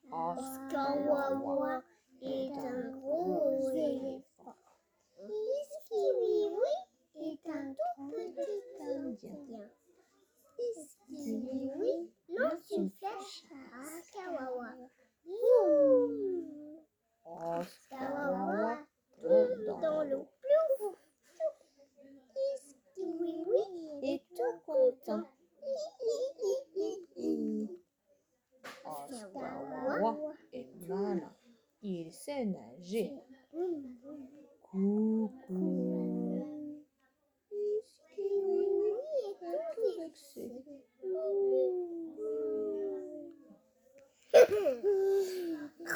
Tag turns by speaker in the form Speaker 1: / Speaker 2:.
Speaker 1: Oscar Wawa est un gros éléphant. Iskiwiwi est un tout petit Indien. Iskiwiwi lance une flèche à Oscar Wawa. Oscar Wawa tombe dans l'eau. Plouf! Iskiwiwi est tout content.
Speaker 2: Oscar Wawa est malin. Il sait nager.